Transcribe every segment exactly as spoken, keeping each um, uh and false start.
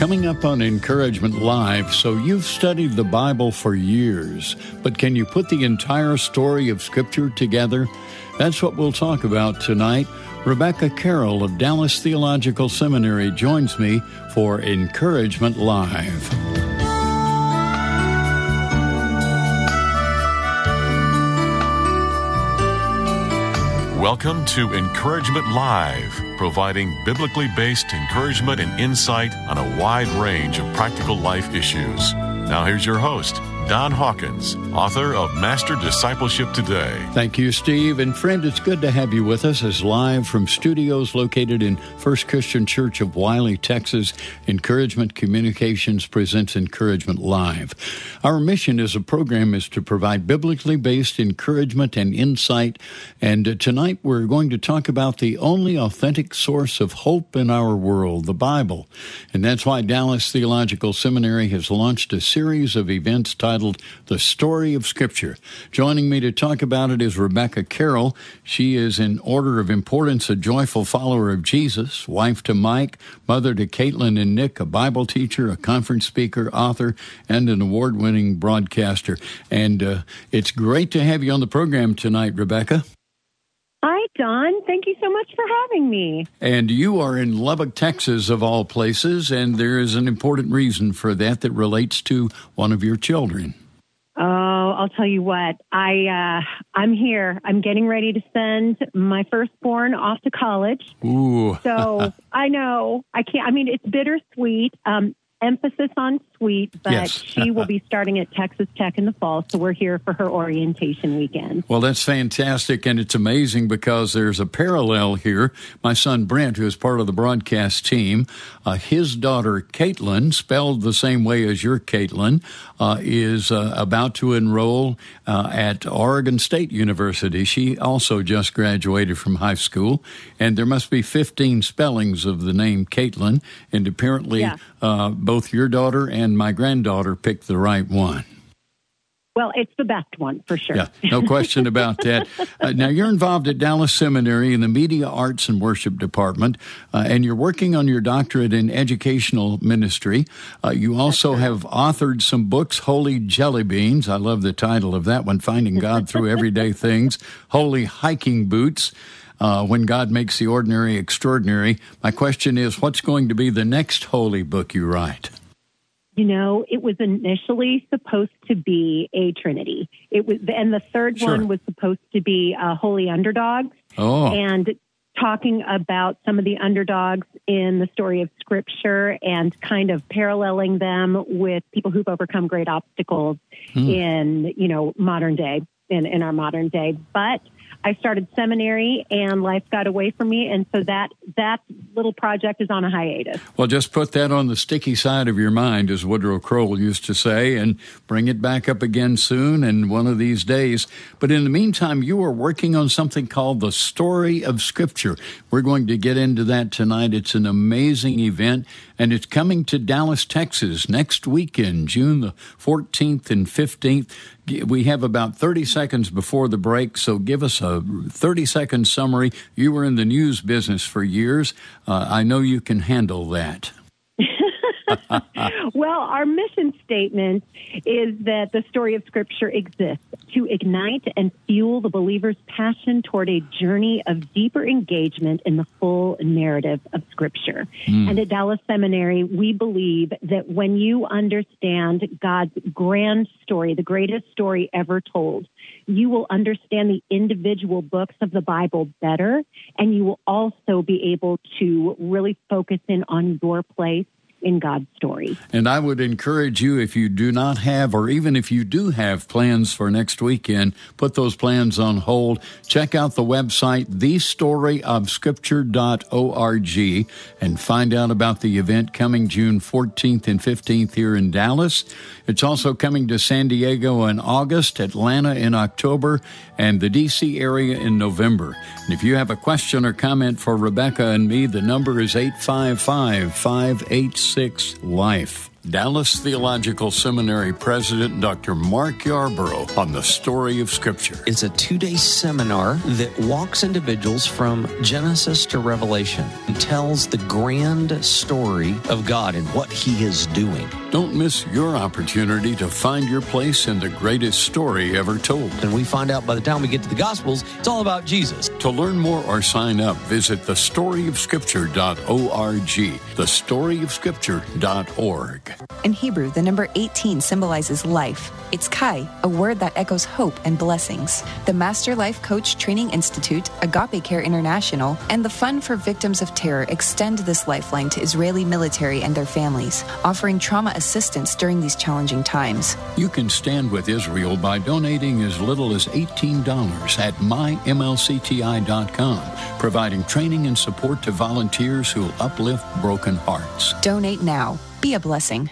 Coming up on Encouragement Live, so you've studied the Bible for years, but can you put the entire story of Scripture together? That's what we'll talk about tonight. Rebecca Carroll of Dallas Theological Seminary joins me for Encouragement Live. Welcome to Encouragement Live, providing biblically based encouragement and insight on a wide range of practical life issues. Now here's your host, Don Hawkins, author of Master Discipleship Today. Thank you, Steve. And friend, it's good to have you with us as live from studios located in First Christian Church of Wiley, Texas. Encouragement Communications presents Encouragement Live. Our mission as a program is to provide biblically based encouragement and insight. And uh, tonight we're going to talk about the only authentic source of hope in our world, the Bible. And that's why Dallas Theological Seminary has launched a series of events titled The Story of Scripture. Joining me to talk about it is Rebecca Carroll. She is, in order of importance, a joyful follower of Jesus, wife to Mike, mother to Caitlin and Nick, a Bible teacher, a conference speaker, author, and an award-winning broadcaster. And uh, it's great to have you on the program tonight, Rebecca. Hi, Don. Thank you so much for having me. And you are in Lubbock, Texas, of all places, and there is an important reason for that that relates to one of your children. Oh, I'll tell you what. I, uh, I'm here. I'm getting ready to send my firstborn off to college. Ooh. So I know. I can't. I mean, it's bittersweet. Um, emphasis on sweet, but yes. She will be starting at Texas Tech in the fall, so we're here for her orientation weekend. Well, that's fantastic, and it's amazing because there's a parallel here. My son Brent, who is part of the broadcast team, uh, his daughter Caitlin, spelled the same way as your Caitlin, uh, is uh, about to enroll uh, at Oregon State University. She also just graduated from high school, and there must be fifteen spellings of the name Caitlin, and apparently yeah. uh, both your daughter and my granddaughter picked the right one. Well, it's the best one, for sure. Yeah, no question about that. Uh, now, you're involved at Dallas Seminary in the Media Arts and Worship Department, uh, and you're working on your doctorate in educational ministry. Uh, you also have authored some books, Holy Jelly Beans. I love the title of that one, Finding God Through Everyday Things. Holy Hiking Boots. Uh, when God Makes the Ordinary Extraordinary. My question is, what's going to be the next holy book you write? You know, it was initially supposed to be a Trinity. It was, and the third Sure. one was supposed to be uh, Holy Underdogs. Oh. And talking about some of the underdogs in the story of Scripture and kind of paralleling them with people who've overcome great obstacles hmm. in, you know, modern day, in, in our modern day. But I started seminary and life got away from me. And so that that little project is on a hiatus. Well, just put that on the sticky side of your mind, as Woodrow Kroll used to say, and bring it back up again soon and one of these days. But in the meantime, you are working on something called The Story of Scripture. We're going to get into that tonight. It's an amazing event, and it's coming to Dallas, Texas next weekend, June the fourteenth and fifteenth. We have about thirty seconds before the break, so give us a thirty-second summary. You were in the news business for years. Uh, I know you can handle that. Well, our mission statement is that the story of Scripture exists to ignite and fuel the believer's passion toward a journey of deeper engagement in the full narrative of Scripture. Mm. And at Dallas Seminary, we believe that when you understand God's grand story, the greatest story ever told, you will understand the individual books of the Bible better, and you will also be able to really focus in on your place in God's story. And I would encourage you, if you do not have, or even if you do have plans for next weekend, put those plans on hold. Check out the website, the story of scripture dot org, and find out about the event coming June fourteenth and fifteenth here in Dallas. It's also coming to San Diego in August, Atlanta in October, and the D C area in November. And if you have a question or comment for Rebecca and me, the number is eight five five, five eight six, LIFE. Dallas Theological Seminary President Doctor Mark Yarborough on the story of Scripture. It's a two-day seminar that walks individuals from Genesis to Revelation and tells the grand story of God and what He is doing. Don't miss your opportunity to find your place in the greatest story ever told. And we find out by the time we get to the Gospels, it's all about Jesus. To learn more or sign up, visit the story of scripture dot org. the story of scripture dot org. In Hebrew, the number eighteen symbolizes life. It's Kai, a word that echoes hope and blessings. The Master Life Coach Training Institute, Agape Care International, and the Fund for Victims of Terror extend this lifeline to Israeli military and their families, offering trauma assistance during these challenging times. You can stand with Israel by donating as little as eighteen dollars at my M L C T I dot com, providing training and support to volunteers who will uplift broken hearts. Donate now. Be a blessing.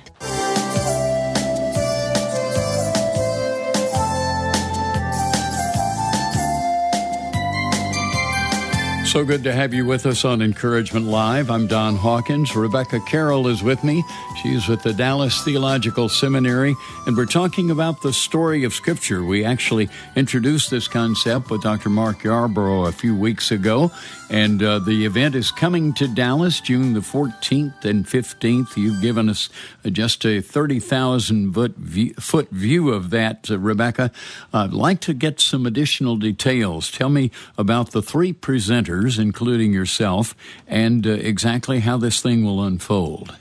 So good to have you with us on Encouragement Live. I'm Don Hawkins. Rebecca Carroll is with me. She's with the Dallas Theological Seminary, and we're talking about the story of Scripture. We actually introduced this concept with Doctor Mark Yarborough a few weeks ago, and uh, the event is coming to Dallas June the fourteenth and fifteenth. You've given us uh, just a thirty thousand foot view, foot view of that, uh, Rebecca. I'd like to get some additional details. Tell me about the three presenters, including yourself, and uh, exactly how this thing will unfold.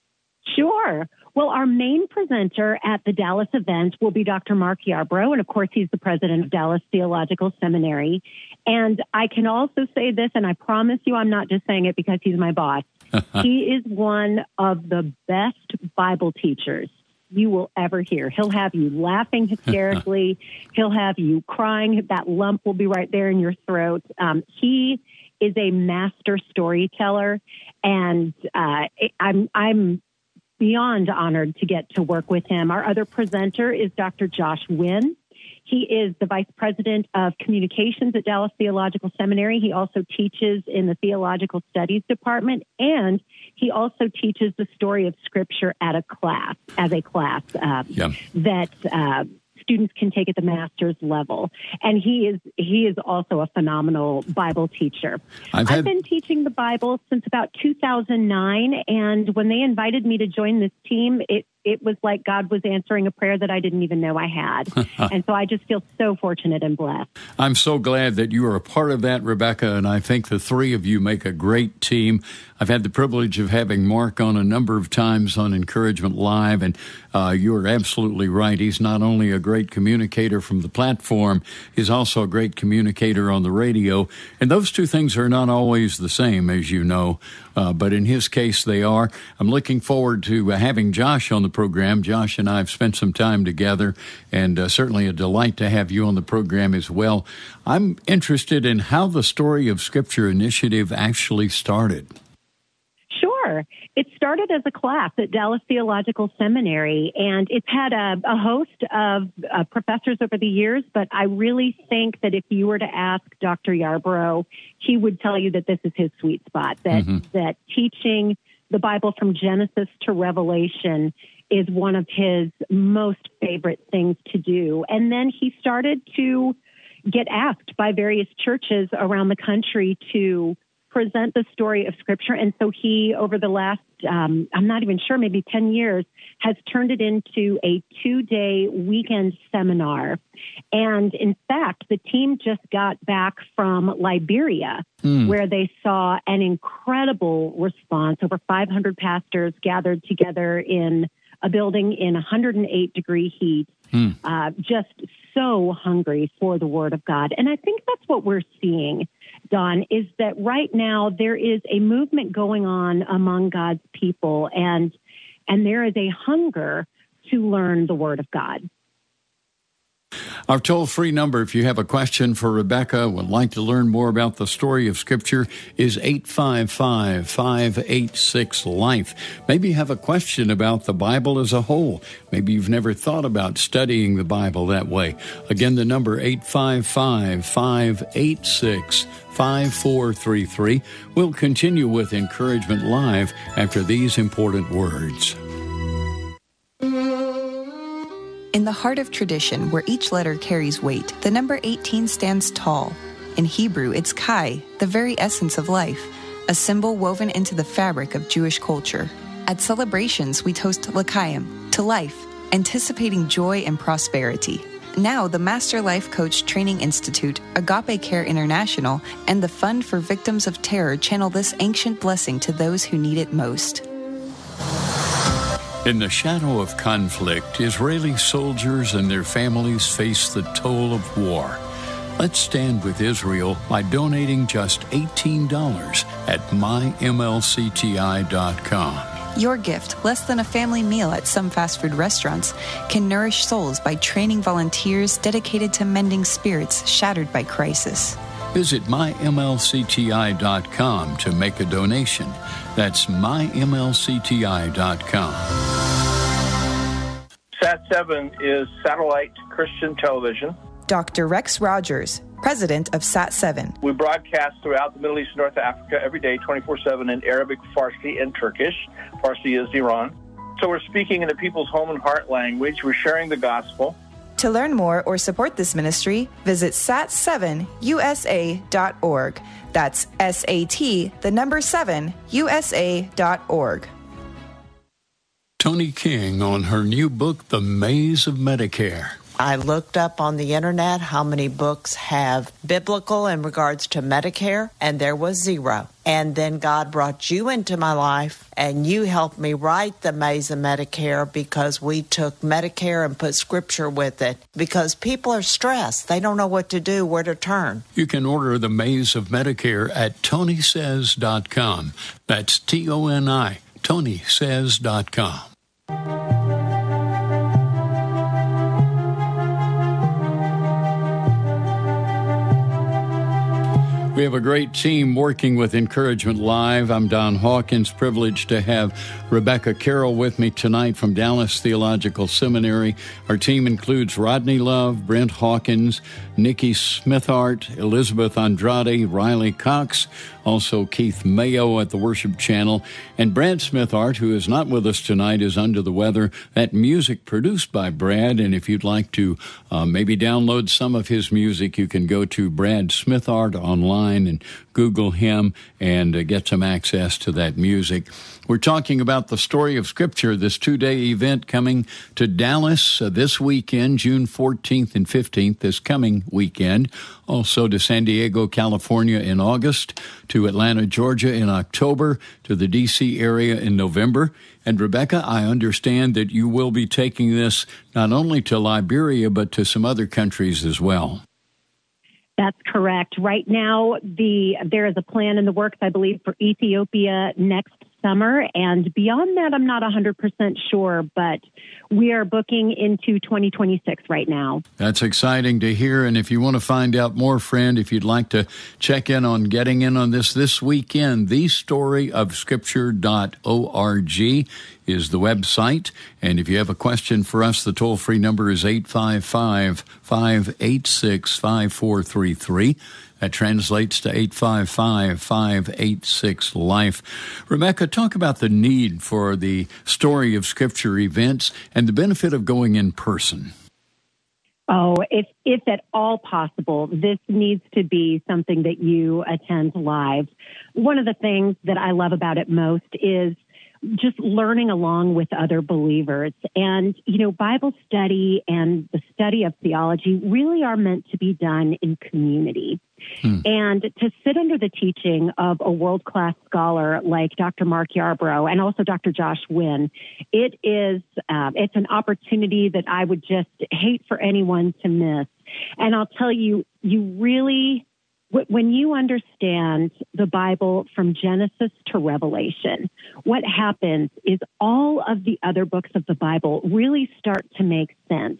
Sure. Well, our main presenter at the Dallas event will be Doctor Mark Yarborough, and of course, he's the president of Dallas Theological Seminary. And I can also say this, and I promise you I'm not just saying it because he's my boss. He is one of the best Bible teachers you will ever hear. He'll have you laughing hysterically. He'll have you crying. That lump will be right there in your throat. Um, he is a master storyteller, and uh, I'm I'm beyond honored to get to work with him. Our other presenter is Doctor Josh Wynn. He is the Vice President of Communications at Dallas Theological Seminary. He also teaches in the Theological Studies Department, and he also teaches the story of Scripture at a class, as a class uh, yeah. that uh, students can take at the master's level. And he is he is also a phenomenal Bible teacher. I've, had... I've been teaching the Bible since about two thousand nine, and when they invited me to join this team, it It was like God was answering a prayer that I didn't even know I had. And so I just feel so fortunate and blessed. I'm so glad that you are a part of that, Rebecca, and I think the three of you make a great team. I've had the privilege of having Mark on a number of times on Encouragement Live, and uh, you're absolutely right. He's not only a great communicator from the platform, he's also a great communicator on the radio. And those two things are not always the same, as you know, uh, but in his case they are. I'm looking forward to uh, having Josh on the program. Josh and I have spent some time together, and uh, certainly a delight to have you on the program as well. I'm interested in how the Story of Scripture initiative actually started. Sure. It started as a class at Dallas Theological Seminary, and it's had a, a host of uh, professors over the years, but I really think that if you were to ask Doctor Yarborough, he would tell you that this is his sweet spot, that, mm-hmm. that teaching the Bible from Genesis to Revelation is one of his most favorite things to do. And then he started to get asked by various churches around the country to present the story of Scripture. And so he, over the last, um, I'm not even sure, maybe ten years, has turned it into a two-day weekend seminar. And in fact, the team just got back from Liberia, mm. where they saw an incredible response. Over five hundred pastors gathered together in a building in one hundred eight degree heat, mm. uh, just so hungry for the Word of God. And I think that's what we're seeing, Don, is that right now there is a movement going on among God's people, and and there is a hunger to learn the Word of God. Our toll-free number, if you have a question for Rebecca, would like to learn more about the story of Scripture, is eight five five, five eight six, LIFE. Maybe you have a question about the Bible as a whole. Maybe you've never thought about studying the Bible that way. Again, the number eight five five, five eight six, five four three three. We'll continue with Encouragement Live after these important words. In the heart of tradition, where each letter carries weight, the number eighteen stands tall. In Hebrew, it's Kai, the very essence of life, a symbol woven into the fabric of Jewish culture. At celebrations, we toast L'chaim, to life, anticipating joy and prosperity. Now, the Master Life Coach Training Institute, Agape Care International, and the Fund for Victims of Terror channel this ancient blessing to those who need it most. In the shadow of conflict, Israeli soldiers and their families face the toll of war. Let's stand with Israel by donating just eighteen dollars at my M L C T I dot com. Your gift, less than a family meal at some fast food restaurants, can nourish souls by training volunteers dedicated to mending spirits shattered by crisis. Visit my M L C T I dot com to make a donation. That's my M L C T I dot com. Sat seven is Satellite Christian Television. Doctor Rex Rogers, president of Sat seven. We broadcast throughout the Middle East and North Africa every day, twenty-four seven, in Arabic, Farsi, and Turkish. Farsi is Iran. So we're speaking in the people's home and heart language. We're sharing the gospel. To learn more or support this ministry, visit sat seven U S A dot org. That's S A T, the number seven, U S A dot org. Tony King on her new book, The Maze of Medicare. I looked up on the internet how many books have biblical in regards to Medicare, and there was zero. And then God brought you into my life, and you helped me write The Maze of Medicare because we took Medicare and put Scripture with it. Because people are stressed. They don't know what to do, where to turn. You can order The Maze of Medicare at tony says dot com. That's T O N I, tony says dot com. We have a great team working with Encouragement Live. I'm Don Hawkins, privileged to have Rebecca Carroll with me tonight from Dallas Theological Seminary. Our team includes Rodney Love, Brent Hawkins, Nikki Smithart, Elizabeth Andrade, Riley Cox, also Keith Mayo at the Worship Channel, and Brad Smithart, who is not with us tonight, is under the weather. That music produced by Brad, and if you'd like to uh, maybe download some of his music, you can go to Brad Smithart online and Google him and uh, get some access to that music. We're talking about the Story of Scripture, this two-day event coming to Dallas uh, this weekend, June fourteenth and fifteenth, this coming weekend. Also to San Diego, California in August, to Atlanta, Georgia in October, to the D C area in November. And Rebecca, I understand that you will be taking this not only to Liberia, but to some other countries as well. That's correct. Right now, the there is a plan in the works, I believe, for Ethiopia next summer. And beyond that, I'm not one hundred percent sure, but we are booking into twenty twenty-six right now. That's exciting to hear. And if you want to find out more, friend, if you'd like to check in on getting in on this this weekend, the story of scripture dot org is the website. And if you have a question for us, the toll-free number is eight five five, five eight six, five four three three. That translates to eight five five, five eight six, LIFE. Rebecca, talk about the need for the Story of Scripture events and the benefit of going in person. Oh, if if at all possible, this needs to be something that you attend live. One of the things that I love about it most is just learning along with other believers. And, you know, Bible study and the study of theology really are meant to be done in community. Hmm. And to sit under the teaching of a world-class scholar like Doctor Mark Yarbrough and also Doctor Josh Wynn, it is uh, it's an opportunity that I would just hate for anyone to miss. And I'll tell you, you really... When you understand the Bible from Genesis to Revelation, what happens is all of the other books of the Bible really start to make sense.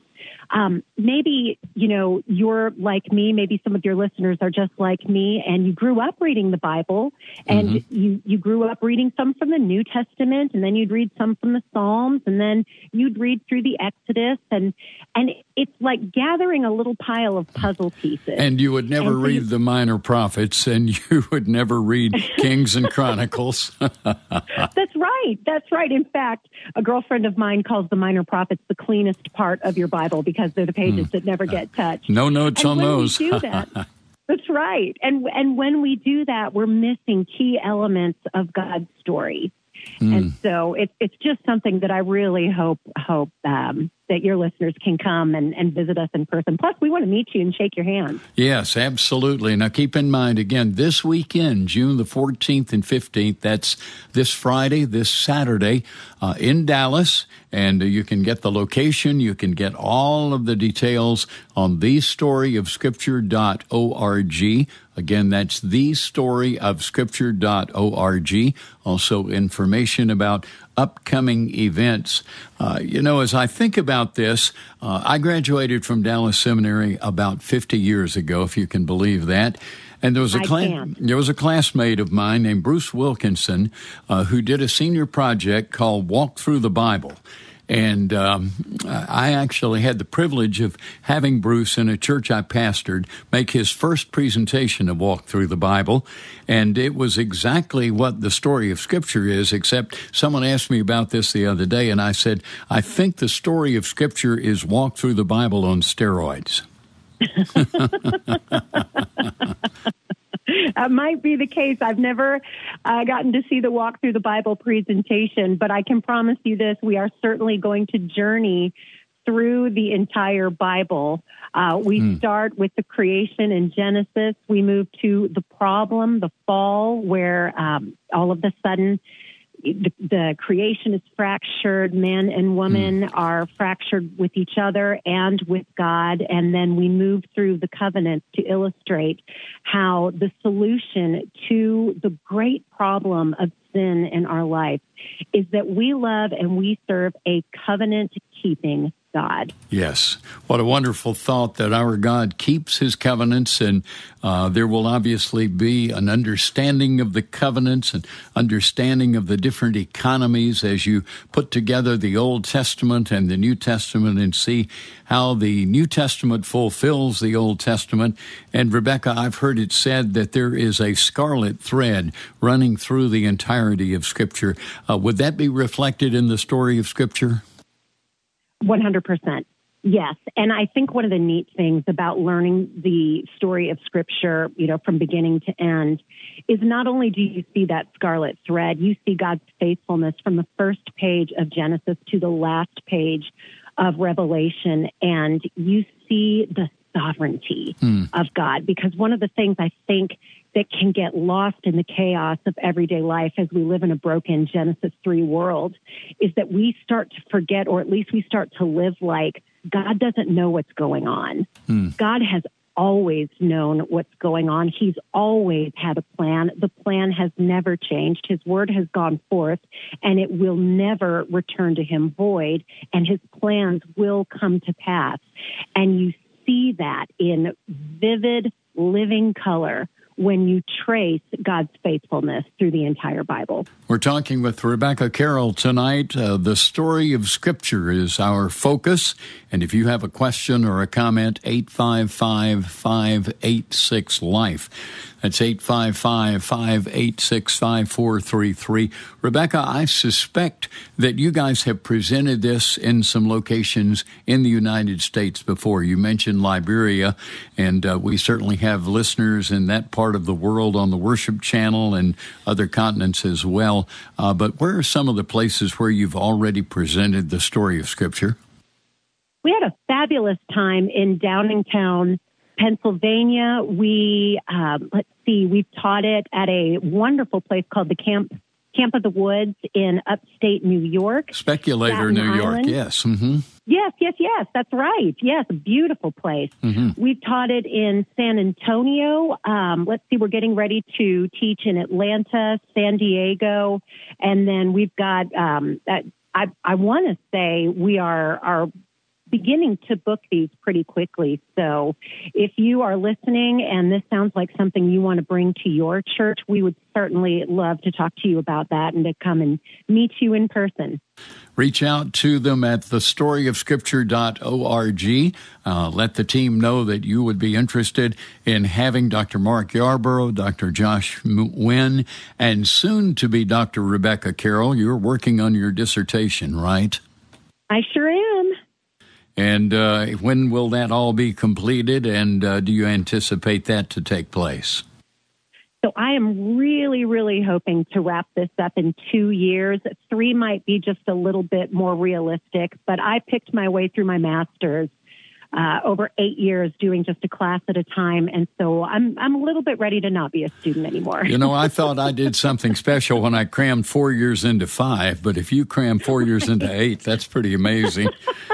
um, maybe, you know, you're like me, maybe some of your listeners are just like me, and you grew up reading the Bible, and mm-hmm. you, you grew up reading some from the New Testament, and then you'd read some from the Psalms, and then you'd read through the Exodus, and and it's like gathering a little pile of puzzle pieces. And you would never and read so you, the Minor Prophets, and you would never read Kings and Chronicles. That's right. That's right. In fact, a girlfriend of mine calls the Minor Prophets the cleanest part of your Bible because they're the pages mm. that never get touched. No notes and on when those. We do that, that's right. And and when we do that, we're missing key elements of God's story. Mm. And so it's it's just something that I really hope hope um, that your listeners can come and, and visit us in person. Plus, we want to meet you and shake your hand. Yes, absolutely. Now, keep in mind, again, this weekend, June the fourteenth and fifteenth, that's this Friday, this Saturday, uh, in Dallas. And uh, you can get the location. You can get all of the details on the story of scripture dot org. Again, that's the story of scripture dot org. Also, information about upcoming events. Uh, you know, as I think about this, uh, I graduated from Dallas Seminary about fifty years ago, if you can believe that. And there was a cla- there was a classmate of mine named Bruce Wilkinson uh, who did a senior project called Walk Through the Bible. And um, I actually had the privilege of having Bruce in a church I pastored make his first presentation of Walk Through the Bible. And it was exactly what the story of Scripture is, except someone asked me about this the other day, and I said, I think the story of Scripture is Walk Through the Bible on steroids. That might be the case. I've never uh, gotten to see the Walk Through the Bible presentation, but I can promise you this, we are certainly going to journey through the entire Bible. Uh, we mm. start with the creation in Genesis. We move to the problem, the fall, where um, all of a sudden the, the creation is fractured. Man and woman mm. are fractured with each other and with God. And then we move through the covenants to illustrate how the solution to the great problem of sin in our life is that we love and we serve a covenant-keeping God. Yes. What a wonderful thought that our God keeps his covenants, and uh, there will obviously be an understanding of the covenants and understanding of the different economies as you put together the Old Testament and the New Testament and see how the New Testament fulfills the Old Testament. And Rebecca, I've heard it said that there is a scarlet thread running through the entirety of Scripture. Uh, would that be reflected in the story of Scripture? one hundred percent. Yes. And I think one of the neat things about learning the story of Scripture, you know, from beginning to end, is not only do you see that scarlet thread, you see God's faithfulness from the first page of Genesis to the last page of Revelation, and you see the sovereignty mm. of God. Because one of the things I think that can get lost in the chaos of everyday life as we live in a broken Genesis three world is that we start to forget, or at least we start to live like God doesn't know what's going on. Mm. God has always known what's going on. He's always had a plan. The plan has never changed. His word has gone forth, and it will never return to him void, and his plans will come to pass. And you see that in vivid, living color when you trace God's faithfulness through the entire Bible. We're talking with Rebecca Carroll tonight. Uh, the story of Scripture is our focus. And if you have a question or a comment, eight five five, five eight six, LIFE. That's eight five five, five eight six, five four three three. Rebecca, I suspect that you guys have presented this in some locations in the United States before. You mentioned Liberia, and uh, we certainly have listeners in that part of the world on the Worship Channel and other continents as well. Uh, but where are some of the places where you've already presented the story of Scripture? We had a fabulous time in Downingtown, Pennsylvania. We, um, let's see, we've taught it at a wonderful place called the Camp Camp of the Woods in upstate New York. Speculator, Staten New York, Island. yes. Mm-hmm. Yes, yes, yes, that's right. Yes, a beautiful place. Mm-hmm. We've taught it in San Antonio. Um, let's see, we're getting ready to teach in Atlanta, San Diego, and then we've got, um, I, I want to say we are, are beginning to book these pretty quickly. So if you are listening and this sounds like something you want to bring to your church, we would certainly love to talk to you about that and to come and meet you in person. Reach out to them at the story of scripture dot org. Uh, let the team know that you would be interested in having Doctor Mark Yarborough, Doctor Josh Wynn, and soon to be Doctor Rebecca Carroll. You're working on your dissertation, right? I sure am. And uh, when will that all be completed, and uh, do you anticipate that to take place? So I am really, really hoping to wrap this up in two years. Three might be just a little bit more realistic, but I picked my way through my master's uh, over eight years doing just a class at a time. And so I'm I'm a little bit ready to not be a student anymore. You know, I thought I did something special when I crammed four years into five, but if you cram four years into eight, that's pretty amazing.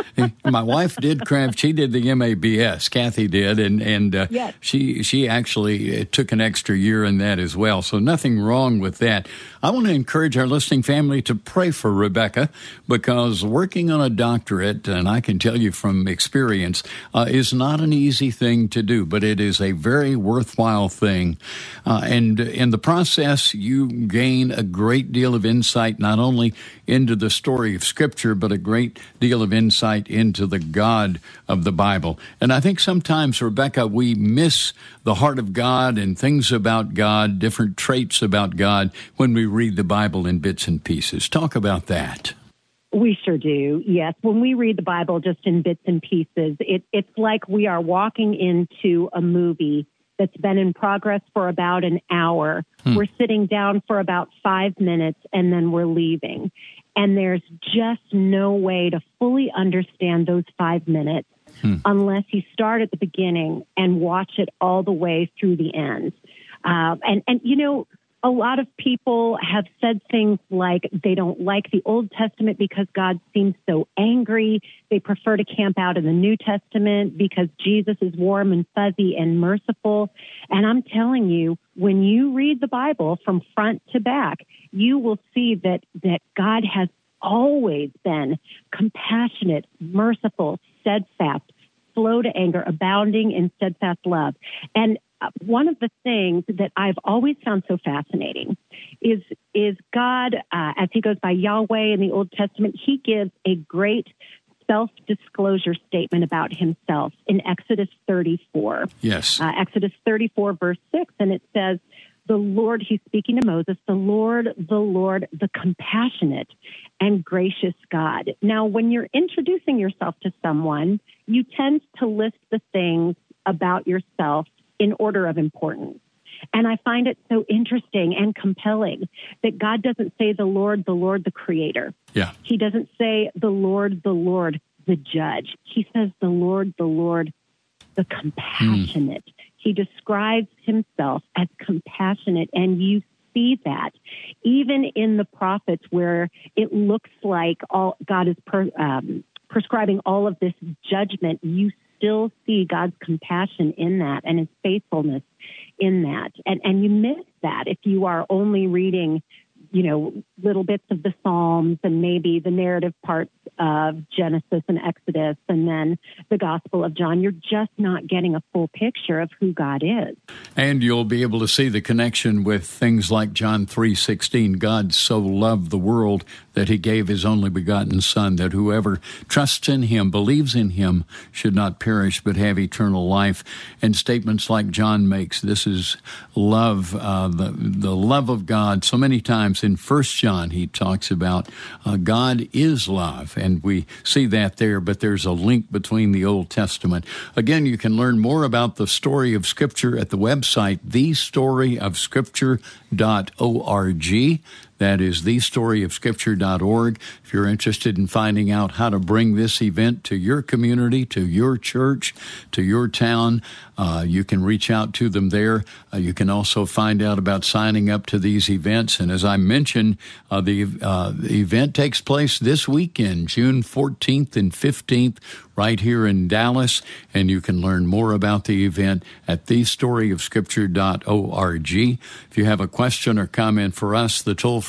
My wife did cram, she did the M A B S, Kathy did, and, and uh, yes. she she actually took an extra year in that as well. So nothing wrong with that. I want to encourage our listening family to pray for Rebecca, because working on a doctorate, and I can tell you from experience, uh, is not an easy thing to do, but it is a very worthwhile thing. Uh, and in the process, you gain a great deal of insight, not only into the story of Scripture, but a great deal of insight into the God of the Bible. And I think sometimes, Rebecca, we miss the heart of God and things about God, different traits about God, when we read the Bible in bits and pieces. Talk about that. We sure do, yes. When we read the Bible just in bits and pieces, it, it's like we are walking into a movie that's been in progress for about an hour. Hmm. We're sitting down for about five minutes, and then we're leaving. And there's just no way to fully understand those five minutes hmm. unless you start at the beginning and watch it all the way through the end. Uh, and, and, you know, a lot of people have said things like they don't like the Old Testament because God seems so angry. They prefer to camp out in the New Testament because Jesus is warm and fuzzy and merciful. And I'm telling you, when you read the Bible from front to back, you will see that, that God has always been compassionate, merciful, steadfast, slow to anger, abounding in steadfast love. And one of the things that I've always found so fascinating is is God, uh, as he goes by Yahweh in the Old Testament, he gives a great self-disclosure statement about himself in Exodus thirty-four. Yes. Uh, Exodus thirty-four, verse six, and it says, the Lord, he's speaking to Moses, the Lord, the Lord, the compassionate and gracious God. Now, when you're introducing yourself to someone, you tend to list the things about yourself in order of importance. And I find it so interesting and compelling that God doesn't say the Lord, the Lord, the creator. Yeah. He doesn't say the Lord, the Lord, the judge. He says the Lord, the Lord, the compassionate. Mm. He describes himself as compassionate, and you see that even in the prophets where it looks like all God is per, um, prescribing all of this judgment, you still see God's compassion in that and his faithfulness in that. And and you miss that if you are only reading, you know, little bits of the Psalms and maybe the narrative parts of Genesis and Exodus and then the Gospel of John. You're just not getting a full picture of who God is. And you'll be able to see the connection with things like John three sixteen. God so loved the world that he gave his only begotten Son, that whoever trusts in him, believes in him, should not perish but have eternal life. And statements like John makes, this is love, uh, the, the love of God. So many times in First John, he talks about uh, God is love, and we see that there, but there's a link between the Old Testament. Again, you can learn more about the story of Scripture at the website, the story of scripture dot org. That is the story of scripture dot org. If you're interested in finding out how to bring this event to your community, to your church, to your town, uh, you can reach out to them there. Uh, you can also find out about signing up to these events. And as I mentioned, uh, the, uh, the event takes place this weekend, June fourteenth and fifteenth, right here in Dallas. And you can learn more about the event at the story of scripture dot org. If you have a question or comment for us, the toll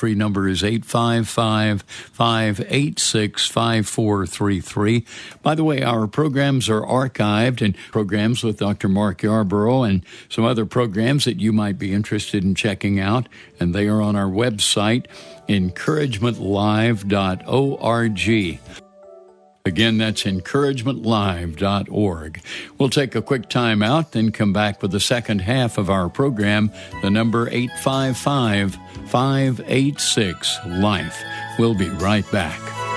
toll-free number is eight five five, five eight six, five four three three. By the way, our programs are archived, and programs with Doctor Mark Yarborough and some other programs that you might be interested in checking out, and they are on our website, encouragement live dot org. Again, that's encouragement live dot org. We'll take a quick time out, then come back with the second half of our program, the number eight five five, five eight six, LIFE. We'll be right back.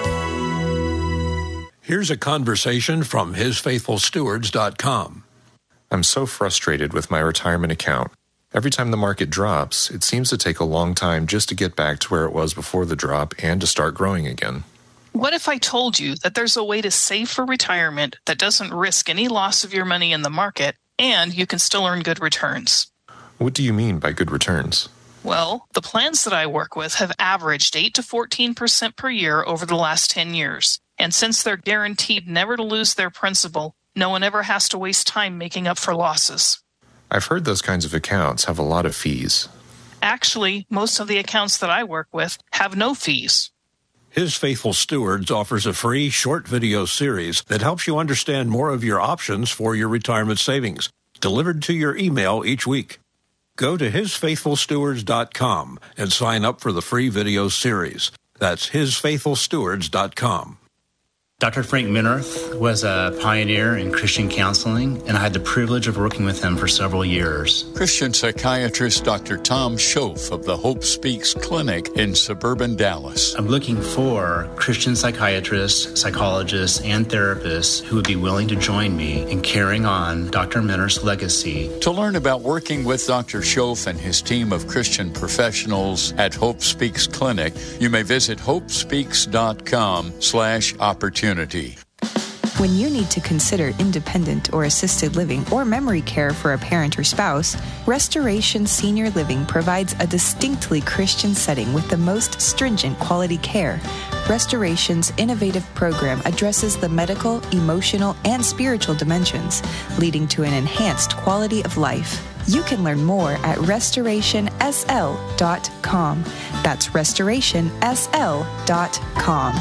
Here's a conversation from his faithful stewards dot com. I'm so frustrated with my retirement account. Every time the market drops, it seems to take a long time just to get back to where it was before the drop and to start growing again. What if I told you that there's a way to save for retirement that doesn't risk any loss of your money in the market, and you can still earn good returns? What do you mean by good returns? Well, the plans that I work with have averaged eight to fourteen percent per year over the last ten years. And since they're guaranteed never to lose their principal, no one ever has to waste time making up for losses. I've heard those kinds of accounts have a lot of fees. Actually, most of the accounts that I work with have no fees. His Faithful Stewards offers a free short video series that helps you understand more of your options for your retirement savings, delivered to your email each week. Go to his faithful stewards dot com and sign up for the free video series. That's his faithful stewards dot com. Doctor Frank Minirth was a pioneer in Christian counseling, and I had the privilege of working with him for several years. Christian psychiatrist Doctor Tom Schoaf of the Hope Speaks Clinic in suburban Dallas. I'm looking for Christian psychiatrists, psychologists, and therapists who would be willing to join me in carrying on Doctor Minirth's legacy. To learn about working with Doctor Schoaf and his team of Christian professionals at Hope Speaks Clinic, you may visit hopespeaks.com slash opportunity. When you need to consider independent or assisted living or memory care for a parent or spouse, Restoration Senior Living provides a distinctly Christian setting with the most stringent quality care. Restoration's innovative program addresses the medical, emotional, and spiritual dimensions, leading to an enhanced quality of life. You can learn more at restoration s l dot com. That's restoration s l dot com.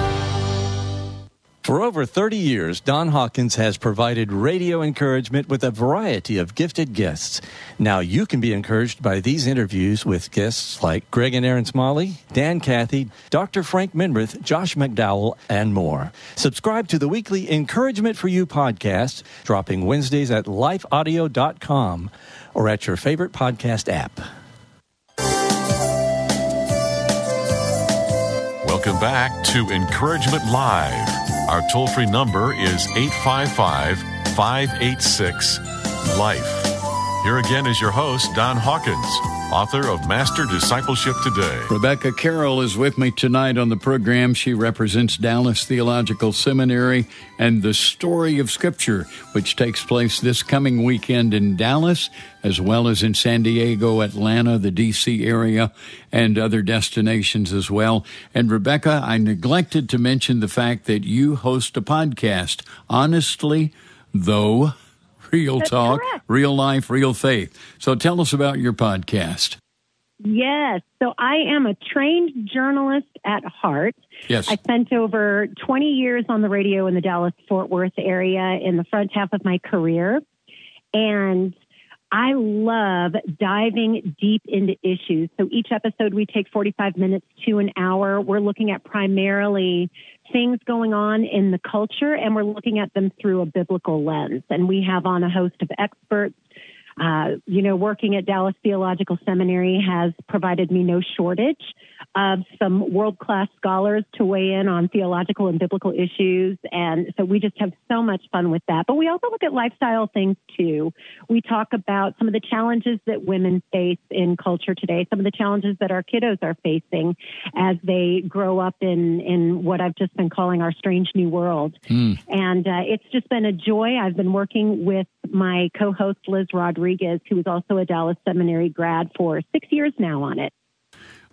For over thirty years, Don Hawkins has provided radio encouragement with a variety of gifted guests. Now you can be encouraged by these interviews with guests like Greg and Aaron Smalley, Dan Cathy, Doctor Frank Minirth, Josh McDowell, and more. Subscribe to the weekly Encouragement for You podcast, dropping Wednesdays at life audio dot com or at your favorite podcast app. Welcome back to Encouragement Live. Our toll-free number is eight five five, five eight six, LIFE. Here again is your host, Don Hawkins, author of Master Discipleship Today. Rebecca Carroll is with me tonight on the program. She represents Dallas Theological Seminary and the Story of Scripture, which takes place this coming weekend in Dallas, as well as in San Diego, Atlanta, the D C area, and other destinations as well. And Rebecca, I neglected to mention the fact that you host a podcast, Honestly, Though, Real That's Talk, correct. Real Life, Real Faith. So tell us about your podcast. Yes. So I am a trained journalist at heart. Yes. I spent over twenty years on the radio in the Dallas-Fort Worth area in the front half of my career. And I love diving deep into issues. So each episode we take forty-five minutes to an hour. We're looking at primarily things going on in the culture, and we're looking at them through a biblical lens. And we have on a host of experts. Uh, you know, working at Dallas Theological Seminary has provided me no shortage of some world-class scholars to weigh in on theological and biblical issues. And so we just have so much fun with that. But we also look at lifestyle things, too. We talk about some of the challenges that women face in culture today, some of the challenges that our kiddos are facing as they grow up in, in what I've just been calling our strange new world. Mm. And uh, it's just been a joy. I've been working with my co-host, Liz Rodriguez, who is also a Dallas Seminary grad, for six years now on it.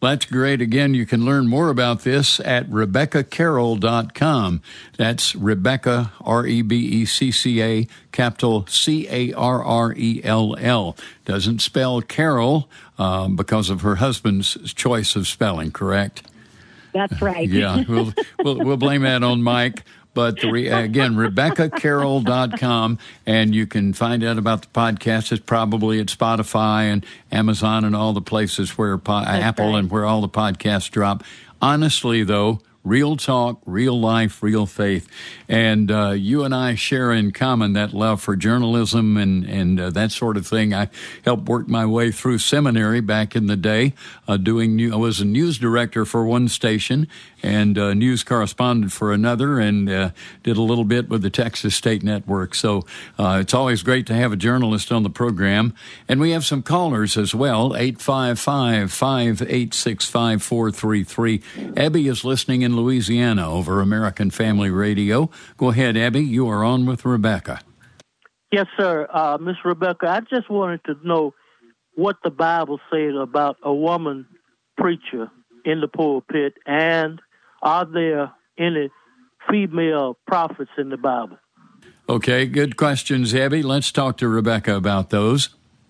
That's great. Again, you can learn more about this at Rebecca Carroll dot com. That's Rebecca, R E B E C C A, capital C A R R E L L. Doesn't spell Carol uh, because of her husband's choice of spelling, correct? That's right. Yeah, we'll, we'll, we'll blame that on Mike. But the re, again, Rebecca Carroll dot com, and you can find out about the podcast. It's probably at Spotify and Amazon and all the places where po- Apple right. and where all the podcasts drop. Honestly, though, real talk, real life, real faith. And uh, you and I share in common that love for journalism and, and uh, that sort of thing. I helped work my way through seminary back in the day. Uh, doing new, I was a news director for one station and uh, news correspondent for another, and uh, did a little bit with the Texas State Network. So uh, it's always great to have a journalist on the program. And we have some callers as well, eight five five, five eight six, five four three three. Abby is listening in Louisiana over American Family Radio. Go ahead, Abby. You are on with Rebecca. Yes, sir. Uh, Miss Rebecca, I just wanted to know what the Bible says about a woman preacher in the pulpit, and are there any female prophets in the Bible? Okay, good questions, Abby. Let's talk to Rebecca about those.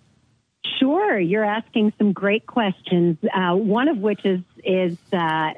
Sure. You're asking some great questions, uh, one of which is, is uh,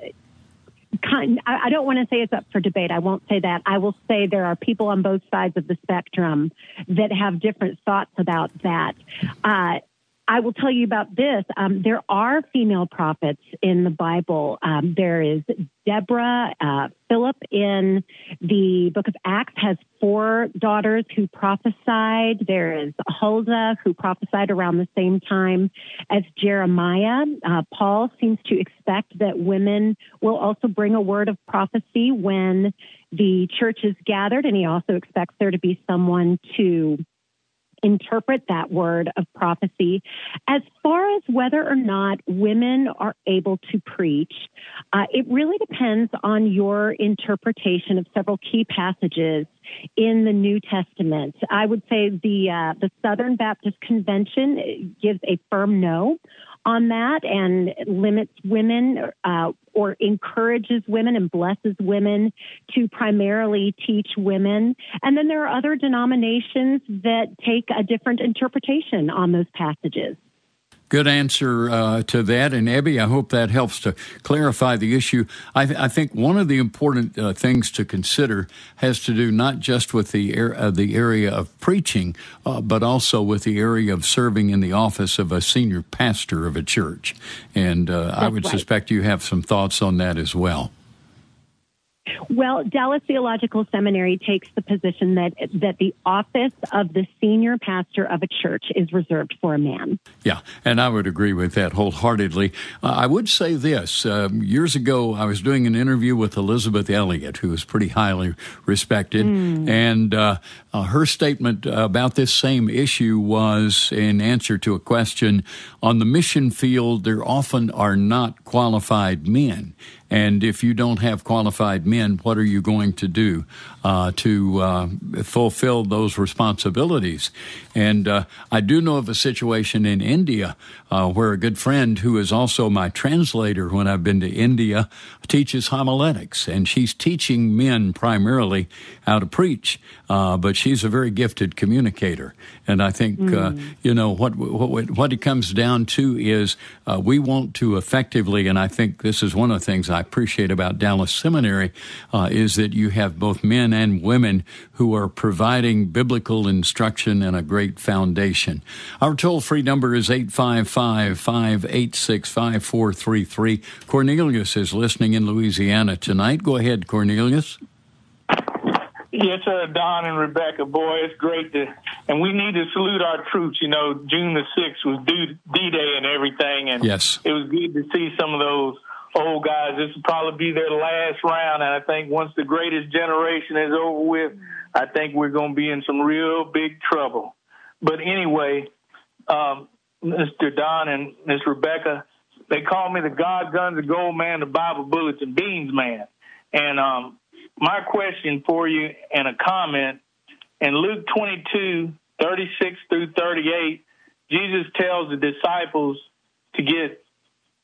kind, I don't want to say it's up for debate. I won't say that. I will say there are people on both sides of the spectrum that have different thoughts about that. Uh, I will tell you about this. Um, there are female prophets in the Bible. Um, there is Deborah. Uh, Philip in the book of Acts has four daughters who prophesied. There is Huldah, who prophesied around the same time as Jeremiah. Uh, Paul seems to expect that women will also bring a word of prophecy when the church is gathered, and he also expects there to be someone to interpret that word of prophecy. As far as whether or not women are able to preach, uh, it really depends on your interpretation of several key passages in the New Testament. I would say the uh, the Southern Baptist Convention gives a firm no on that and limits women uh, or encourages women and blesses women to primarily teach women. And then there are other denominations that take a different interpretation on those passages. Good answer uh, to that. And Abby, I hope that helps to clarify the issue. I, th- I think one of the important uh, things to consider has to do not just with the, er- uh, the area of preaching, uh, but also with the area of serving in the office of a senior pastor of a church. And uh, I would right. suspect you have some thoughts on that as well. Well, Dallas Theological Seminary takes the position that that the office of the senior pastor of a church is reserved for a man. Yeah, and I would agree with that wholeheartedly. Uh, I would say this. Uh, years ago, I was doing an interview with Elizabeth Elliot, who is pretty highly respected, mm. and uh, uh, her statement about this same issue was in answer to a question, on the mission field, there often are not qualified men. And if you don't have qualified men, what are you going to do uh, to uh, fulfill those responsibilities? And uh, I do know of a situation in India uh, where a good friend who is also my translator when I've been to India teaches homiletics, and she's teaching men primarily how to preach, uh, but she's a very gifted communicator. And I think, mm. uh, you know, what, what what it comes down to is uh, we want to effectively, and I think this is one of the things I appreciate about Dallas Seminary, uh, is that you have both men and women who are providing biblical instruction and a great foundation. Our toll-free number is eight five five, five eight six, five four three three. Cornelius is listening in Louisiana tonight. Go ahead, Cornelius. Yes, sir, Don and Rebecca. Boy, it's great to, and we need to salute our troops. You know, June the sixth was D-Day and everything, and yes. It was good to see some of those old guys. This will probably be their last round, and I think once the greatest generation is over with, I think we're going to be in some real big trouble. But anyway, um, Mister Don and Miss Rebecca, they call me the God Guns and Gold Man, the Bible Bullets and Beans Man. And um, my question for you and a comment, in Luke twenty-two, thirty-six through thirty-eight, Jesus tells the disciples to get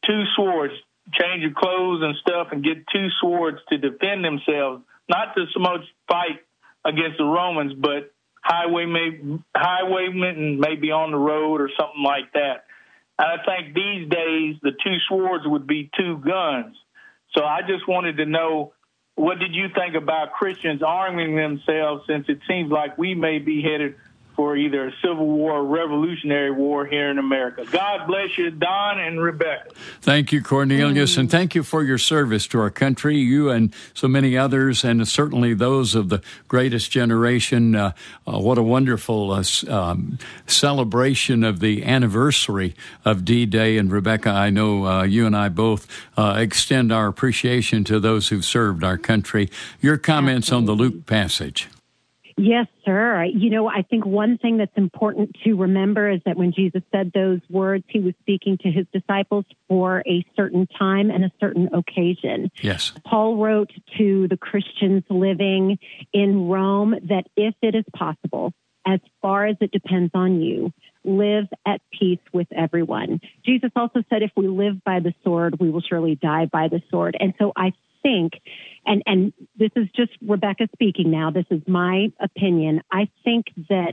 two swords, change your clothes and stuff and get two swords to defend themselves, not to so much fight against the Romans, but highway may, highwaymen may be on the road or something like that. And I think these days the two swords would be two guns. So I just wanted to know, what did you think about Christians arming themselves, since it seems like we may be headed for either a civil war or revolutionary war here in America? God bless you, Don and Rebecca. Thank you, Cornelius, and thank you for your service to our country, you and so many others, and certainly those of the greatest generation. Uh, uh, what a wonderful uh, um, celebration of the anniversary of D-Day. And Rebecca, I know uh, you and I both uh, extend our appreciation to those who've served our country. Your comments Absolutely. On the Luke passage. Yes, sir. You know, I think one thing that's important to remember is that when Jesus said those words, he was speaking to his disciples for a certain time and a certain occasion. Yes. Paul wrote to the Christians living in Rome that if it is possible, as far as it depends on you, live at peace with everyone. Jesus also said if we live by the sword, we will surely die by the sword. And so I think, and, and this is just Rebecca speaking now, this is my opinion, I think that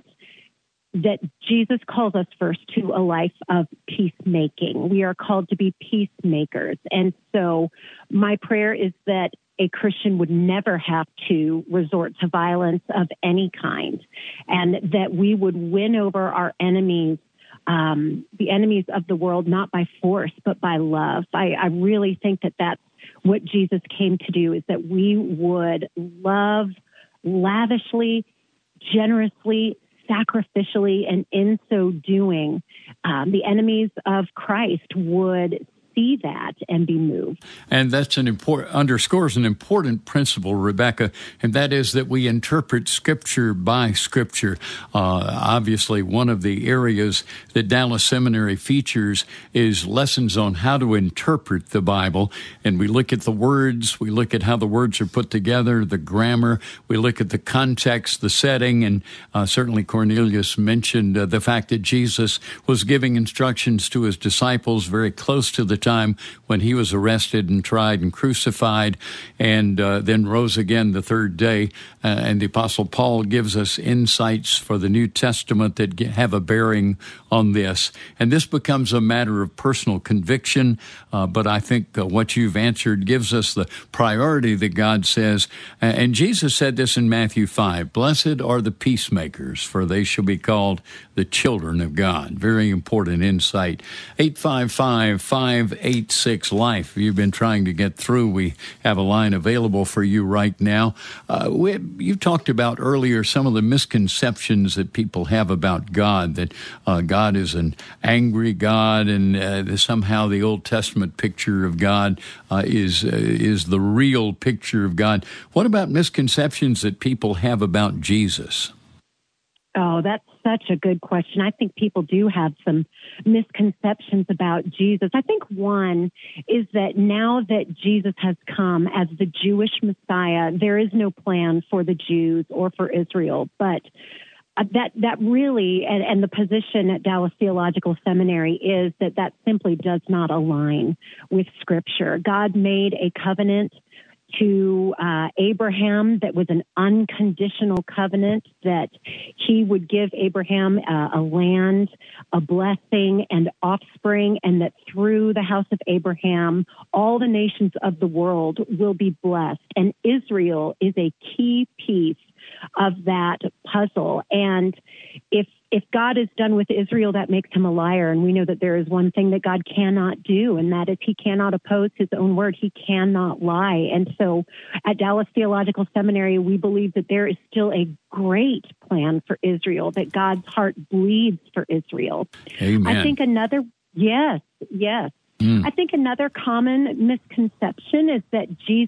that Jesus calls us first to a life of peacemaking. We are called to be peacemakers. And so my prayer is that a Christian would never have to resort to violence of any kind, and that we would win over our enemies, um, the enemies of the world, not by force, but by love. I, I really think that that's what Jesus came to do, is that we would love lavishly, generously, sacrificially, and in so doing, um, the enemies of Christ would see that and be moved. And that's an important, underscores an important principle, Rebecca, and that is that we interpret Scripture by Scripture. Uh, obviously, one of the areas that Dallas Seminary features is lessons on how to interpret the Bible. And we look at the words, we look at how the words are put together, the grammar, we look at the context, the setting, and uh, certainly Cornelius mentioned uh, the fact that Jesus was giving instructions to his disciples very close to the time when he was arrested and tried and crucified, and uh, then rose again the third day. Uh, and the Apostle Paul gives us insights for the New Testament that have a bearing on this. And this becomes a matter of personal conviction, uh, but I think uh, what you've answered gives us the priority that God says. Uh, and Jesus said this in Matthew five, "Blessed are the peacemakers, for they shall be called the children of God." Very important insight. eight five five, five eight six, LIFE. If you've been trying to get through, we have a line available for you right now. Uh, we, you talked about earlier some of the misconceptions that people have about God, that uh, God is an angry God, and uh, somehow the Old Testament picture of God uh, is uh, is the real picture of God. What about misconceptions that people have about Jesus? Oh, that's such a good question. I think people do have some misconceptions about Jesus. I think one is that now that Jesus has come as the Jewish Messiah, there is no plan for the Jews or for Israel. But uh, that that really, and, and the position at Dallas Theological Seminary is that that simply does not align with Scripture. God made a covenant to uh, Abraham that was an unconditional covenant, that he would give Abraham uh, a land, a blessing, and offspring, and that through the house of Abraham, all the nations of the world will be blessed. And Israel is a key piece of that puzzle. And if if God is done with Israel, that makes him a liar. And we know that there is one thing that God cannot do, and that is he cannot oppose his own word. He cannot lie. And so at Dallas Theological Seminary, we believe that there is still a great plan for Israel, that God's heart bleeds for Israel. Amen. I think another, yes, yes. Mm. I think another common misconception is that Jesus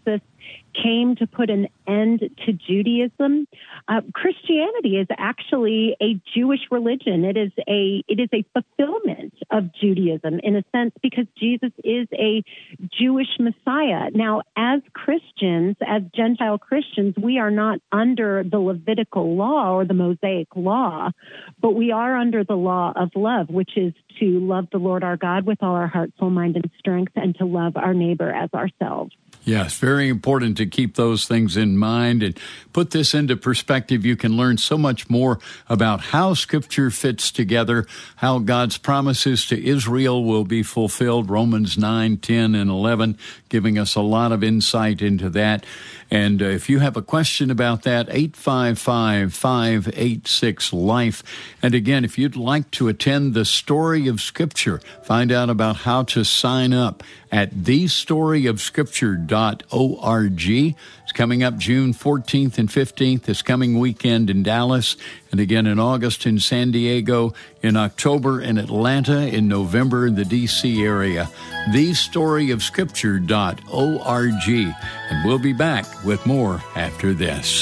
came to put an end to Judaism. Uh, Christianity is actually a Jewish religion. It is a it is a fulfillment of Judaism in a sense because Jesus is a Jewish Messiah. Now, as Christians, as Gentile Christians, we are not under the Levitical law or the Mosaic law, but we are under the law of love, which is to love the Lord our God with all our heart, soul, mind, and strength, and to love our neighbor as ourselves. Yes, very important to keep those things in mind and put this into perspective. You can learn so much more about how Scripture fits together, how God's promises to Israel will be fulfilled, Romans nine, ten, and eleven, giving us a lot of insight into that. And uh, if you have a question about that, eight five five, five eight six, LIFE. And again, if you'd like to attend the Story of Scripture, find out about how to sign up at the story of scripture dot org. It's coming up June fourteenth and fifteenth, this coming weekend in Dallas, and again in August in San Diego, in October in Atlanta, in November in the D C area. the story of scripture dot org. And we'll be back with more after this.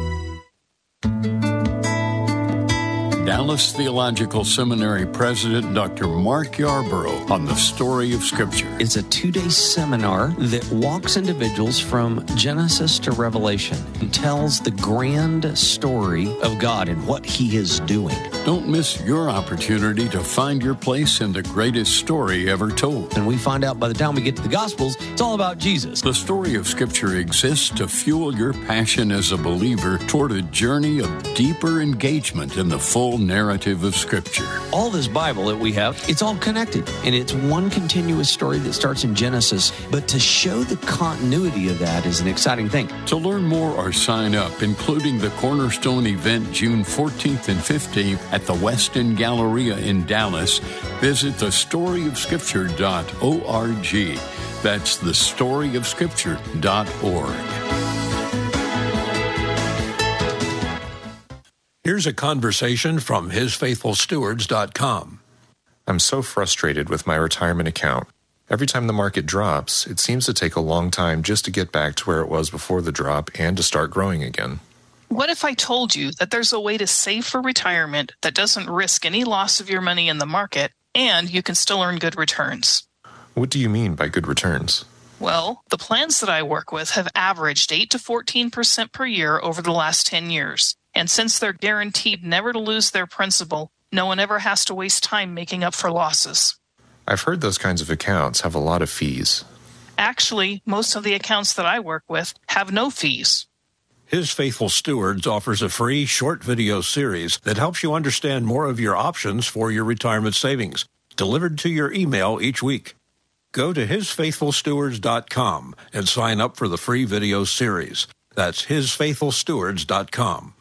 Dallas Theological Seminary President Doctor Mark Yarborough on the Story of Scripture. It's a two-day seminar that walks individuals from Genesis to Revelation and tells the grand story of God and what He is doing. Don't miss your opportunity to find your place in the greatest story ever told. And we find out by the time we get to the Gospels, it's all about Jesus. The Story of Scripture exists to fuel your passion as a believer toward a journey of deeper engagement in the full narrative of Scripture. All this Bible that we have, it's all connected, and it's one continuous story that starts in Genesis, but to show the continuity of that is an exciting thing. To learn more or sign up, including the Cornerstone event June fourteenth and fifteenth at the Westin Galleria in Dallas, visit the story of scripture dot org. That's the story of scripture dot org. Here's a conversation from his faithful stewards dot com. I'm so frustrated with my retirement account. Every time the market drops, it seems to take a long time just to get back to where it was before the drop and to start growing again. What if I told you that there's a way to save for retirement that doesn't risk any loss of your money in the market and you can still earn good returns? What do you mean by good returns? Well, the plans that I work with have averaged eight to fourteen percent per year over the last ten years. And since they're guaranteed never to lose their principal, no one ever has to waste time making up for losses. I've heard those kinds of accounts have a lot of fees. Actually, most of the accounts that I work with have no fees. His Faithful Stewards offers a free short video series that helps you understand more of your options for your retirement savings, delivered to your email each week. Go to his faithful stewards dot com and sign up for the free video series. That's his faithful stewards dot com.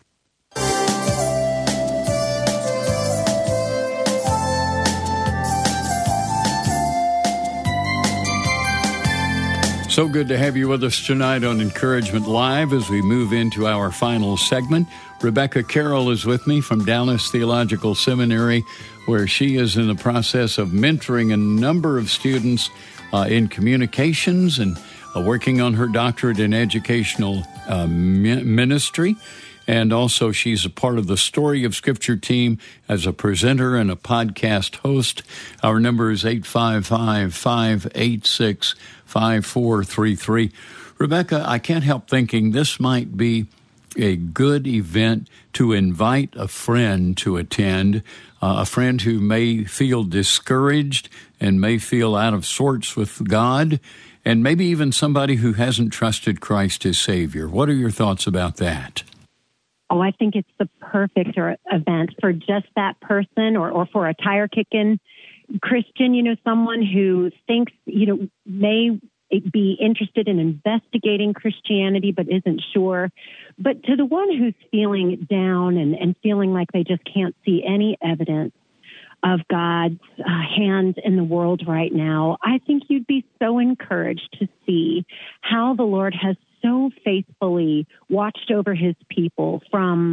So good to have you with us tonight on Encouragement Live as we move into our final segment. Rebecca Carroll is with me from Dallas Theological Seminary, where she is in the process of mentoring a number of students uh, in communications and uh, working on her doctorate in educational uh, mi- ministry. And also she's a part of the Story of Scripture team as a presenter and a podcast host. Our number is eight five five, five eight six, five four three three. Rebecca, I can't help thinking this might be a good event to invite a friend to attend, uh, a friend who may feel discouraged and may feel out of sorts with God, and maybe even somebody who hasn't trusted Christ as Savior. What are your thoughts about that? Oh, I think it's the perfect or, event for just that person or, or for a tire-kicking Christian, you know, someone who thinks, you know, may be interested in investigating Christianity but isn't sure. But to the one who's feeling down and, and feeling like they just can't see any evidence of God's uh, hand in the world right now, I think you'd be so encouraged to see how the Lord has so faithfully watched over his people from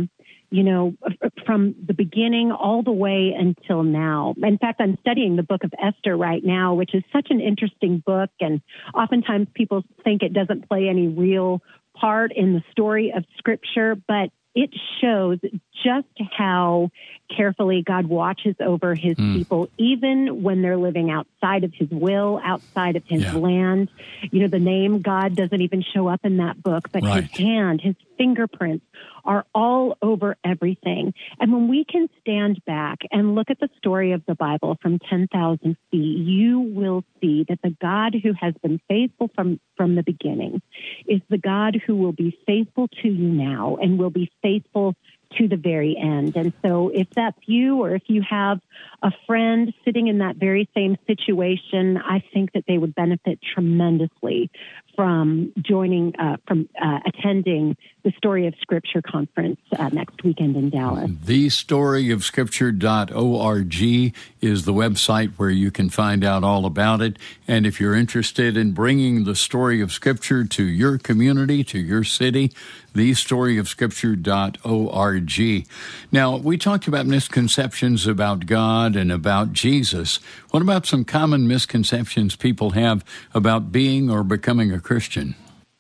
you know, from the beginning all the way until now. In fact, I'm studying the book of Esther right now, which is such an interesting book. And oftentimes people think it doesn't play any real part in the story of Scripture, but it shows just how carefully God watches over his mm. people, even when they're living outside of his will, outside of his yeah. land. You know, the name God doesn't even show up in that book, but right. his hand, his fingerprints are all over everything. And when we can stand back and look at the story of the Bible from ten thousand feet, you will see that the God who has been faithful from, from the beginning is the God who will be faithful to you now and will be faithful to the very end. And so if that's you, or if you have a friend sitting in that very same situation, I think that they would benefit tremendously from joining, uh, from uh, attending the Story of Scripture conference uh, next weekend in Dallas. the story of scripture dot org is the website where you can find out all about it. And if you're interested in bringing the story of Scripture to your community, to your city, the story of scripture dot org. Now, we talked about misconceptions about God and about Jesus. What about some common misconceptions people have about being or becoming a Christian?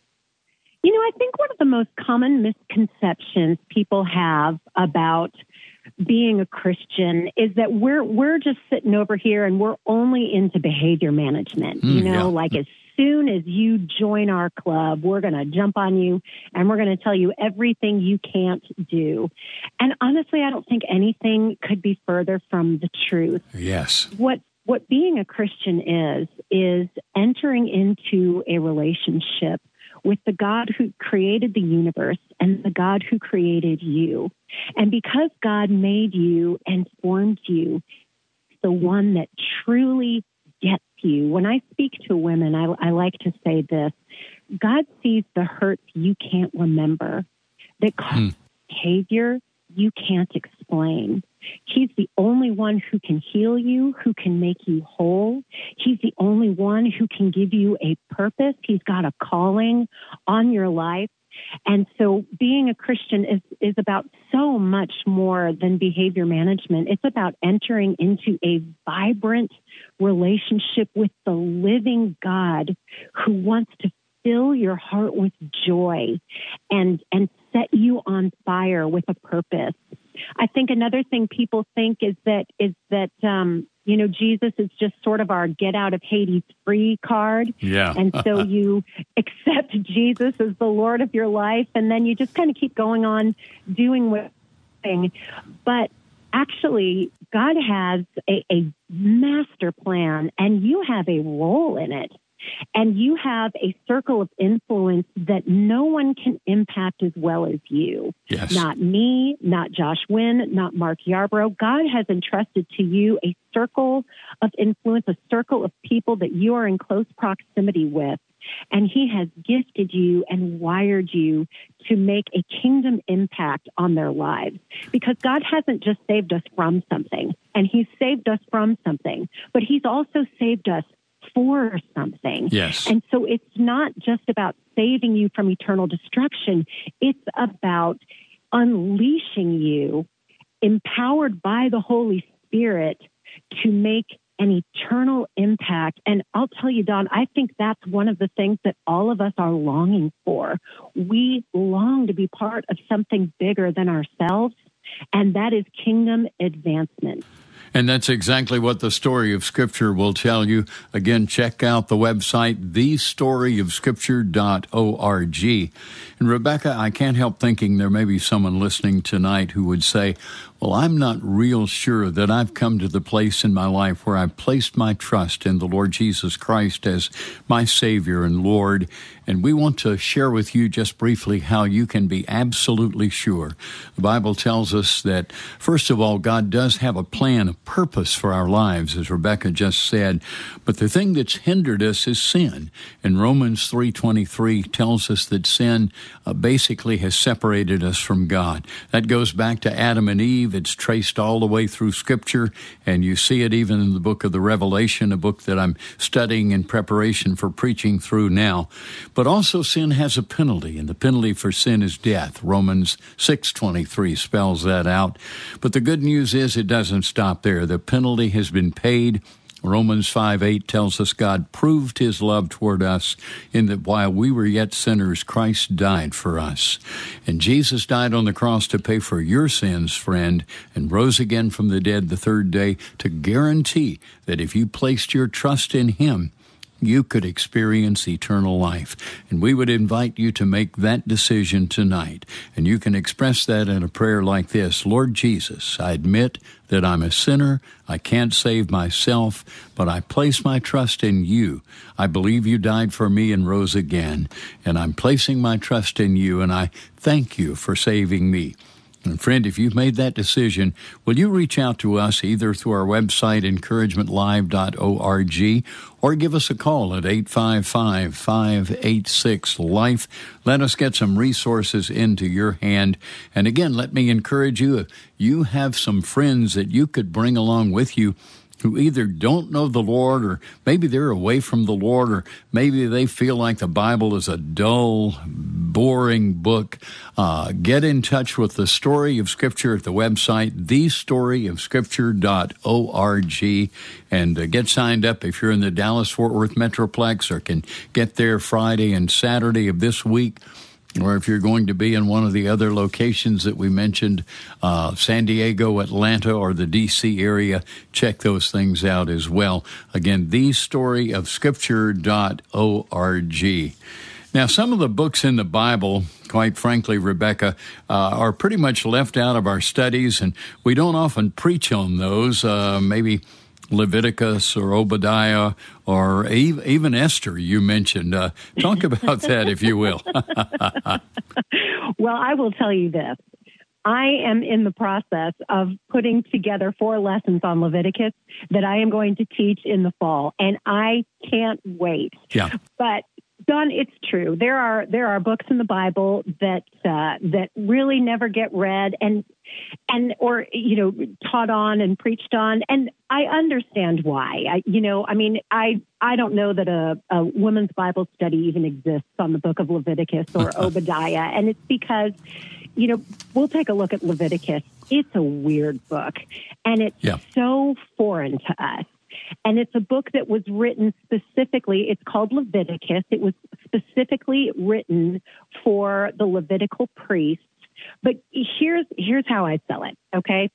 You know, I think one of the most common misconceptions people have about being a Christian is that we're we're just sitting over here and we're only into behavior management. Mm, you know, yeah. like as soon as you join our club, we're going to jump on you and we're going to tell you everything you can't do. And honestly, I don't think anything could be further from the truth. Yes. What what being a Christian is, is entering into a relationship with the God who created the universe and the God who created you. And because God made you and formed you, the one that truly gets you. When I speak to women, I, I like to say this: God sees the hurts you can't remember, that cause mm. behavior you can't explain. He's the only one who can heal you, who can make you whole. He's the only one who can give you a purpose. He's got a calling on your life. And so being a Christian is, is about so much more than behavior management. It's about entering into a vibrant relationship with the living God who wants to fill your heart with joy and, and set you on fire with a purpose. I think another thing people think is that, is that, um, you know, Jesus is just sort of our get out of Hades free card. Yeah. And so you accept Jesus as the Lord of your life, and then you just kind of keep going on doing what thing. But actually, God has a, a master plan, and you have a role in it. And you have a circle of influence that no one can impact as well as you. Yes. Not me, not Josh Wynn, not Mark Yarbrough. God has entrusted to you a circle of influence, a circle of people that you are in close proximity with. And he has gifted you and wired you to make a kingdom impact on their lives. Because God hasn't just saved us from something, and he's saved us from something, but he's also saved us for something. Yes. And so it's not just about saving you from eternal destruction. It's about unleashing you, empowered by the Holy Spirit, to make an eternal impact. And I'll tell you, Don, I think that's one of the things that all of us are longing for. We long to be part of something bigger than ourselves, and that is kingdom advancement. And that's exactly what the Story of Scripture will tell you. Again, check out the website, the story of scripture dot org. And Rebecca, I can't help thinking there may be someone listening tonight who would say, well, I'm not real sure that I've come to the place in my life where I've placed my trust in the Lord Jesus Christ as my Savior and Lord. And we want to share with you just briefly how you can be absolutely sure. The Bible tells us that, first of all, God does have a plan, a purpose for our lives, as Rebecca just said. But the thing that's hindered us is sin. And Romans three twenty-three tells us that sin uh, basically has separated us from God. That goes back to Adam and Eve. It's traced all the way through Scripture, and you see it even in the book of the Revelation, a book that I'm studying in preparation for preaching through now. But also sin has a penalty, and the penalty for sin is death. Romans six twenty-three spells that out. But the good news is it doesn't stop there. The penalty has been paid. Romans five eight tells us God proved his love toward us in that while we were yet sinners, Christ died for us. And Jesus died on the cross to pay for your sins, friend, and rose again from the dead the third day to guarantee that if you placed your trust in him, you could experience eternal life. And we would invite you to make that decision tonight. And you can express that in a prayer like this: Lord Jesus, I admit that I'm a sinner. I can't save myself, but I place my trust in you. I believe you died for me and rose again. And I'm placing my trust in you, and I thank you for saving me. And friend, if you've made that decision, will you reach out to us either through our website, encouragement live dot org, or give us a call at eight five five, five eight six, LIFE. Let us get some resources into your hand. And again, let me encourage you, if you have some friends that you could bring along with you who either don't know the Lord, or maybe they're away from the Lord, or maybe they feel like the Bible is a dull, boring book, uh, get in touch with the Story of Scripture at the website, the story of scripture dot org, and uh, get signed up if you're in the Dallas-Fort Worth Metroplex, or can get there Friday and Saturday of this week. Or if you're going to be in one of the other locations that we mentioned, uh, San Diego, Atlanta, or the D C area, check those things out as well. Again, the story of scripture dot org. Now, some of the books in the Bible, quite frankly, Rebecca, uh, are pretty much left out of our studies, and we don't often preach on those. Uh, maybe Leviticus or Obadiah or even Esther, you mentioned. Uh, talk about that, if you will. Well, I will tell you this. I am in the process of putting together four lessons on Leviticus that I am going to teach in the fall, and I can't wait. Yeah. But Don, it's true. There are there are books in the Bible that uh, that really never get read and and or you know taught on and preached on, and I understand why. I, you know, I mean, I I don't know that a, a women's Bible study even exists on the book of Leviticus or Obadiah, and it's because you know we'll take a look at Leviticus. It's a weird book, and it's yeah. so foreign to us. And it's a book that was written specifically, it's called Leviticus. It was specifically written for the Levitical priests. But here's here's how I sell it, okay?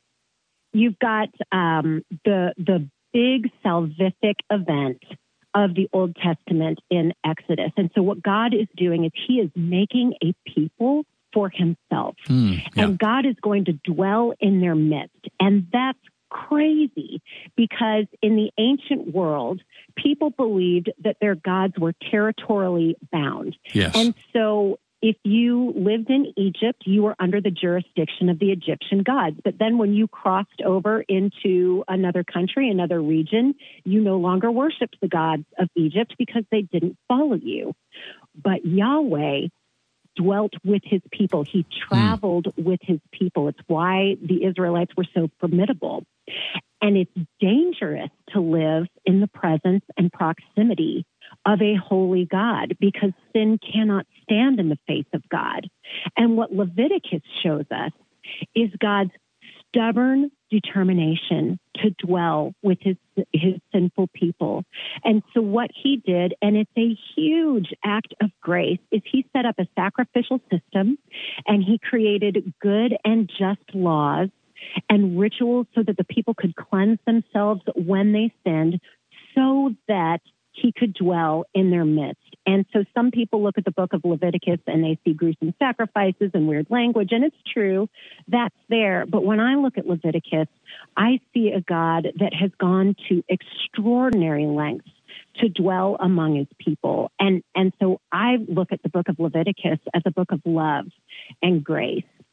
You've got um, the the big salvific event of the Old Testament in Exodus. And so what God is doing is he is making a people for himself. Mm, yeah. And God is going to dwell in their midst. And that's crazy, because in the ancient world, people believed that their gods were territorially bound. Yes. And so if you lived in Egypt, you were under the jurisdiction of the Egyptian gods. But then when you crossed over into another country, another region, you no longer worshiped the gods of Egypt because they didn't follow you. But Yahweh dwelt with his people. He traveled mm. with his people. It's why the Israelites were so formidable. And it's dangerous to live in the presence and proximity of a holy God, because sin cannot stand in the face of God. And what Leviticus shows us is God's stubborn determination to dwell with his his sinful people. And so what he did, and it's a huge act of grace, is he set up a sacrificial system, and he created good and just laws and rituals so that the people could cleanse themselves when they sinned, so that he could dwell in their midst. And so some people look at the book of Leviticus and they see gruesome sacrifices and weird language, and it's true, that's there. But when I look at Leviticus, I see a God that has gone to extraordinary lengths to dwell among his people. And, and so I look at the book of Leviticus as a book of love and grace.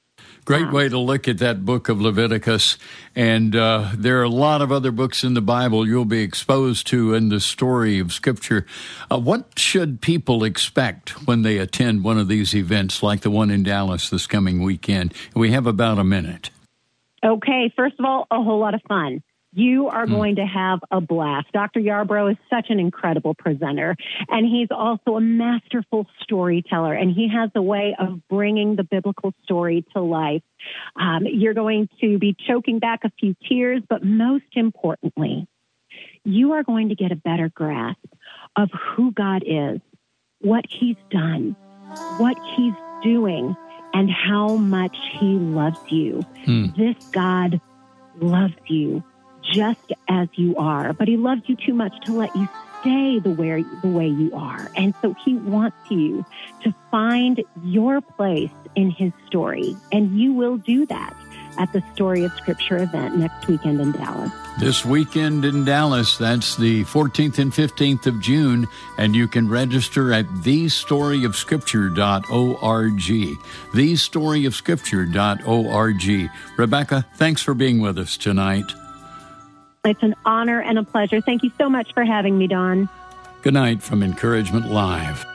Great way to look at that book of Leviticus. And uh, there are a lot of other books in the Bible you'll be exposed to in the story of Scripture. Uh, what should people expect when they attend one of these events like the one in Dallas this coming weekend? We have about a minute. Okay, first of all, a whole lot of fun. You are going to have a blast. Doctor Yarbrough is such an incredible presenter, and he's also a masterful storyteller, and he has a way of bringing the biblical story to life. Um, you're going to be choking back a few tears, but most importantly, you are going to get a better grasp of who God is, what he's done, what he's doing, and how much he loves you. Hmm. This God loves you just as you are, but he loves you too much to let you stay the way, the way you are. And so he wants you to find your place in his story, and you will do that at the Story of Scripture event next weekend in Dallas. This weekend in Dallas, that's the fourteenth and fifteenth of June, and you can register at the story of scripture dot org. the story of scripture dot org. Rebecca, thanks for being with us tonight. It's an honor and a pleasure. Thank you so much for having me, Don. Good night from Encouragement Live.